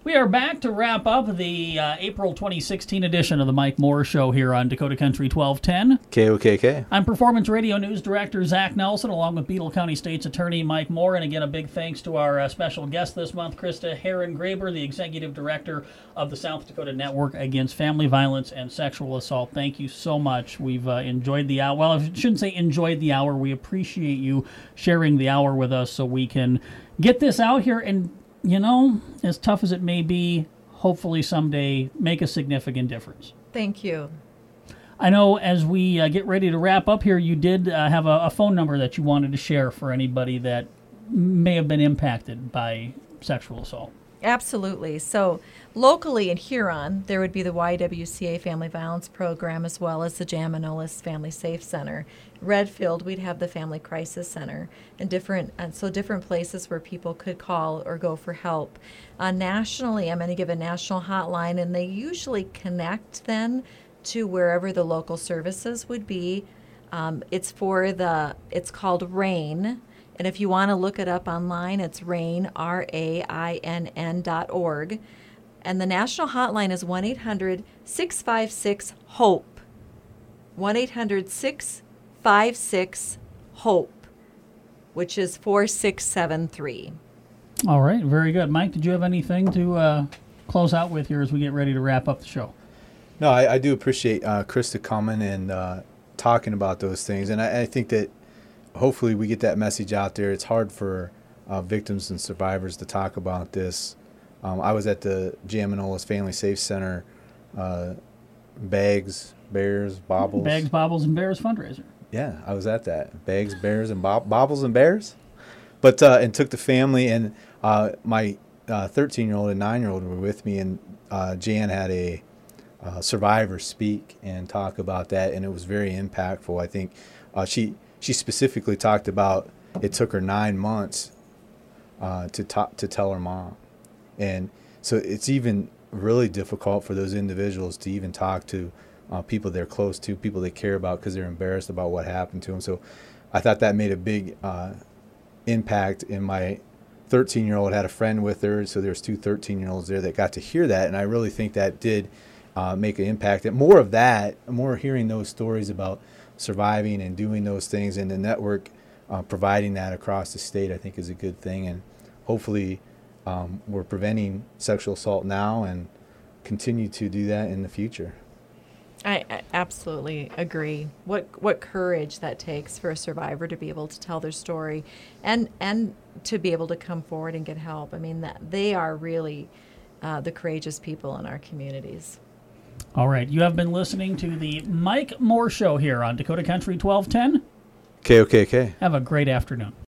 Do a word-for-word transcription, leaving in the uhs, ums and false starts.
We are back to wrap up the uh, April twenty sixteen edition of the Mike Moore Show here on Dakota Country twelve ten. K O K K. I'm Performance Radio News Director Zach Nelson, along with Beetle County State's Attorney Mike Moore. And again, a big thanks to our uh, special guest this month, Krista Herron-Graber, the Executive Director of the South Dakota Network Against Family Violence and Sexual Assault. Thank you so much. We've uh, enjoyed the hour. Well, I shouldn't say enjoyed the hour. We appreciate you sharing the hour with us so we can get this out here and, you know, as tough as it may be, hopefully someday make a significant difference. Thank you. I know as we uh, get ready to wrap up here, you did uh, have a, a phone number that you wanted to share for anybody that may have been impacted by sexual assault. Absolutely. So locally in Huron, there would be the Y W C A Family Violence Program as well as the Jan Manolis Family Safe Center. Redfield, we'd have the Family Crisis Center, and different, and so different places where people could call or go for help. Uh, nationally, I'm going to give a national hotline, and they usually connect then to wherever the local services would be. Um, it's for the, it's called RAIN. And if you want to look it up online, it's RAIN, R A I N N dot org. And the national hotline is one eight hundred six five six HOPE. one eight hundred six five six HOPE, which is four six seven three. All right, very good. Mike, did you have anything to uh, close out with here as we get ready to wrap up the show? No, I, I do appreciate uh, Krista coming and uh, talking about those things. And I, I think that hopefully we get that message out there. It's hard for uh, victims and survivors to talk about this. Um, I was at the Jan Manolis Family Safe Center, uh, Bags, Bears, Bobbles. Bags, Bobbles, and Bears fundraiser. Yeah, I was at that. Bags, Bears, and Bob- Bobbles and Bears. But uh, and took the family, and uh, my uh, thirteen-year-old and nine-year-old were with me, and uh, Jan had a uh, survivor speak and talk about that, and it was very impactful. I think uh, she she specifically talked about it took her nine months uh, to talk, to tell her mom, and so it's even really difficult for those individuals to even talk to uh, people they're close to, people they care about, because they're embarrassed about what happened to them. So I thought that made a big uh, impact. In my thirteen-year-old had a friend with her, so there's two thirteen-year-olds there that got to hear that, and I really think that did uh, make an impact. And more of that, more hearing those stories about surviving and doing those things, and the network uh, providing that across the state, I think is a good thing. And hopefully um, we're preventing sexual assault now and continue to do that in the future. I, I absolutely agree. What what courage that takes for a survivor to be able to tell their story, and and to be able to come forward and get help. I mean, that they are really uh, the courageous people in our communities. All right, you have been listening to the Mike Moore Show here on Dakota Country twelve ten. K O K K. Have a great afternoon.